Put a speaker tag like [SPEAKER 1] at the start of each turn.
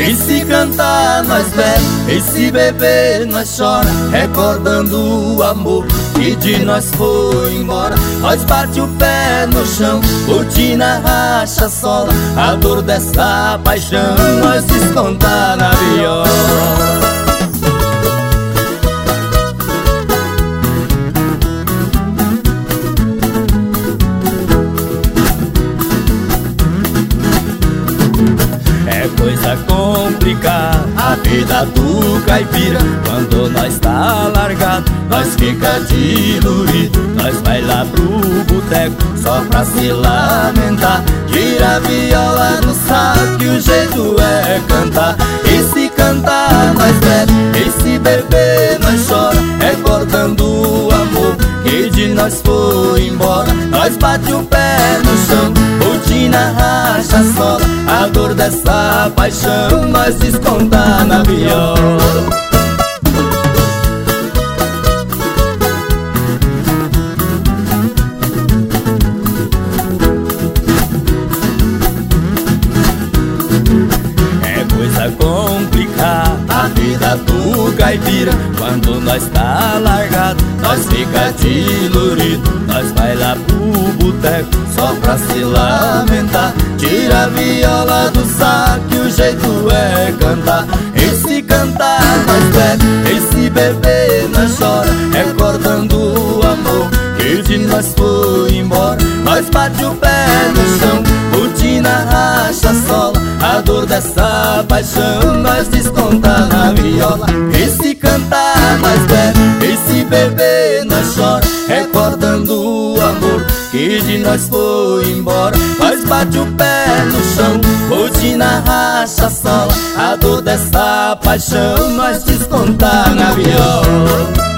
[SPEAKER 1] E se cantar nós bebe, e se beber nós chora, recordando o amor que de nós foi embora. Nós bate o pé no chão, botina racha a sola, a dor dessa paixão nós desconta na viola. É coisa complicada a vida do caipira. Quando nós tá largado, nós fica dilurido. Nós vai lá pro boteco só pra se lamentar. Tira a viola no saco que o jeito é cantar. E se cantar nós bebe, e se beber nós chora, recordando o amor que de nós foi embora. Nós bate o pé no chão, botina racha a sola, a dor dessa paixão nós desconta na viola. É coisa complicada a vida do caipira. Quando nós tá largado, nós fica dilurido. Nós vai lá pro boteco só pra se lamentar. Tira a viola do saco que o jeito é cantar. E se cantar nós bebe, e se beber nós chora, recordando o amor que de nós foi embora. Nós bate o pé no chão, botina racha a sola, a dor dessa paixão nós desconta na viola. E se cantar nós bebe, e se beber nós chora, recordando o amor que de nós foi embora. Nós bate o pé no chão, botina racha a sola, a dor dessa paixão nós desconta na viola.